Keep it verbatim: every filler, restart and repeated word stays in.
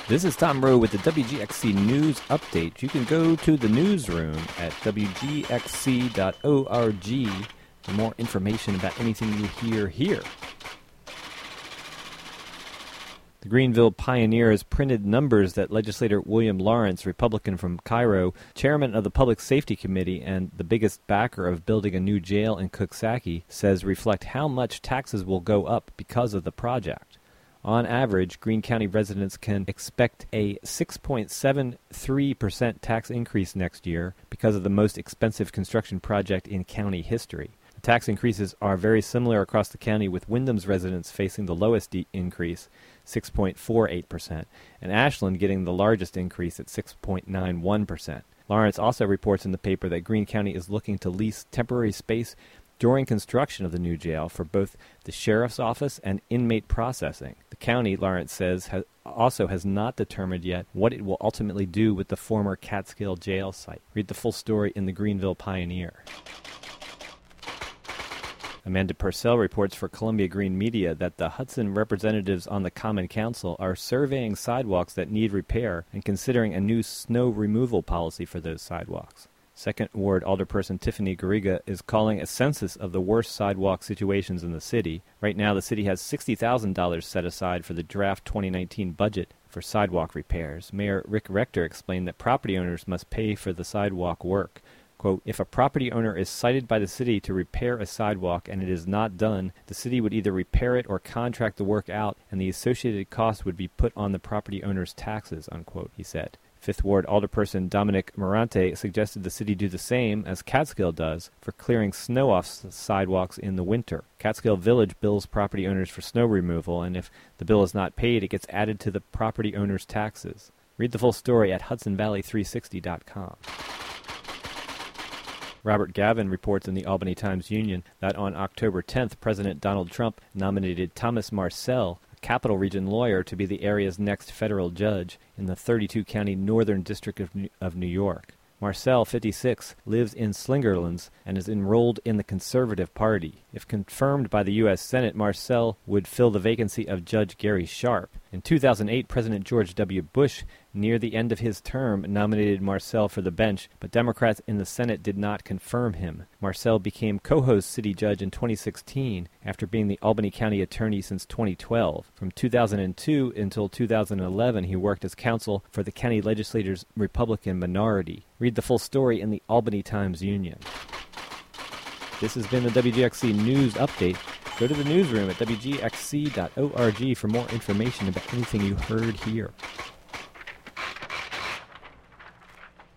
This is Tom Rowe with the W G X C News Update. You can go to the newsroom at W G X C dot org for more information about anything you hear here. The Greenville Pioneer has printed numbers that legislator William Lawrence, Republican from Cairo, chairman of the Public Safety Committee and the biggest backer of building a new jail in Coxsackie, says reflect how much taxes will go up because of the project. On average, Greene County residents can expect a six point seven three percent tax increase next year because of the most expensive construction project in county history. The tax increases are very similar across the county, with Windham's residents facing the lowest de- increase, six point four eight percent, and Ashland getting the largest increase at six point nine one percent. Lawrence also reports in the paper that Greene County is looking to lease temporary space during construction of the new jail for both the sheriff's office and inmate processing. The county, Lawrence says, has also has not determined yet what it will ultimately do with the former Catskill jail site. Read the full story in the Greenville Pioneer. Amanda Purcell reports for Columbia Green Media that the Hudson representatives on the Common Council are surveying sidewalks that need repair and considering a new snow removal policy for those sidewalks. Second Ward Alderperson Tiffany Garriga is calling a census of the worst sidewalk situations in the city. Right now, the city has sixty thousand dollars set aside for the draft twenty nineteen budget for sidewalk repairs. Mayor Rick Rector explained that property owners must pay for the sidewalk work. Quote, if a property owner is cited by the city to repair a sidewalk and it is not done, the city would either repair it or contract the work out, and the associated cost would be put on the property owner's taxes, unquote, he said. Fifth Ward Alderperson Dominic Morante suggested the city do the same as Catskill does for clearing snow off sidewalks in the winter. Catskill Village bills property owners for snow removal, and if the bill is not paid, it gets added to the property owner's taxes. Read the full story at Hudson Valley three sixty dot com. Robert Gavin reports in the Albany Times-Union that on October tenth, President Donald Trump nominated Thomas Marcel, Capital Region lawyer, to be the area's next federal judge in the thirty-two county Northern District of New, of New York. Marcel, fifty-six, lives in Slingerlands and is enrolled in the Conservative Party. If confirmed by the U S Senate, Marcel would fill the vacancy of Judge Gary Sharp. In two thousand eight, President George W. Bush, near the end of his term, nominated Marcel for the bench, but Democrats in the Senate did not confirm him. Marcel became Cohoes City Judge in twenty sixteen after being the Albany County Attorney since twenty twelve. From two thousand two until two thousand eleven, he worked as counsel for the county legislature's Republican minority. Read the full story in the Albany Times-Union. This has been the W G X C News Update. Go to the newsroom at W G X C dot org for more information about anything you heard here.